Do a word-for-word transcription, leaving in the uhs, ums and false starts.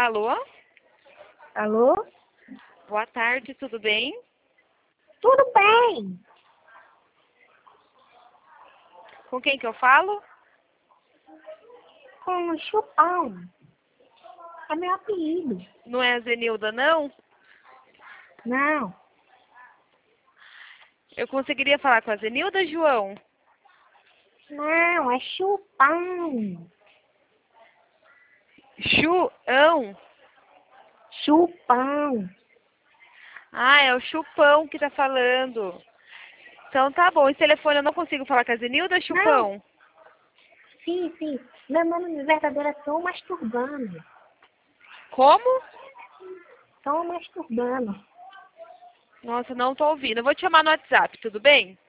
Alô? Alô? Boa tarde, tudo bem? Tudo bem? Com quem que eu falo? Com o Chupão. É meu apelido. Não é a Zenilda, não? Não. Eu conseguiria falar com a Zenilda, João? Não, é Chupão. Chuão? Chupão. Ah, é o Chupão que tá falando. Então tá bom. Esse telefone eu não consigo falar com a Zenilda, Não. Chupão? Sim, sim. Meu nome verdadeiro é Tom Masturbano. Como? Tom Masturbano. Nossa, não tô ouvindo. Eu vou te chamar no WhatsApp, tudo bem?